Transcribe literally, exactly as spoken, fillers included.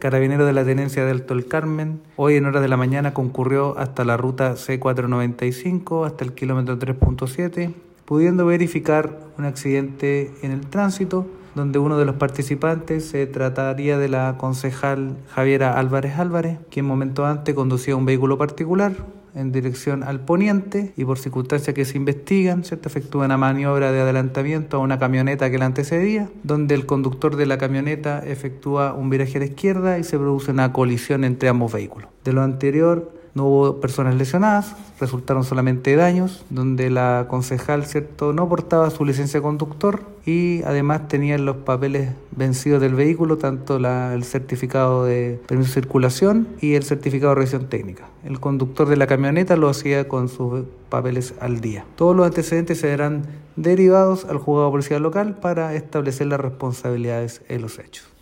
Carabinero de la Tenencia de Alto el Carmen, hoy en horas de la mañana concurrió hasta la ruta C cuatrocientos noventa y cinco, hasta el kilómetro tres punto siete, pudiendo verificar un accidente en el tránsito, donde uno de los participantes se trataría de la concejal Javiera Álvarez Álvarez, quien momento antes conducía un vehículo particular en dirección al poniente y por circunstancias que se investigan, ¿cierto?, efectúa una maniobra de adelantamiento a una camioneta que la antecedía, donde el conductor de la camioneta efectúa un viraje a la izquierda y se produce una colisión entre ambos vehículos. De lo anterior, no hubo personas lesionadas, resultaron solamente daños, donde la concejal, ¿cierto?, no portaba su licencia de conductor y además tenía los papeles vencidos del vehículo, tanto la, el certificado de permiso de circulación y el certificado de revisión técnica. El conductor de la camioneta lo hacía con sus papeles al día. Todos los antecedentes serán derivados al juzgado de policía local para establecer las responsabilidades en los hechos.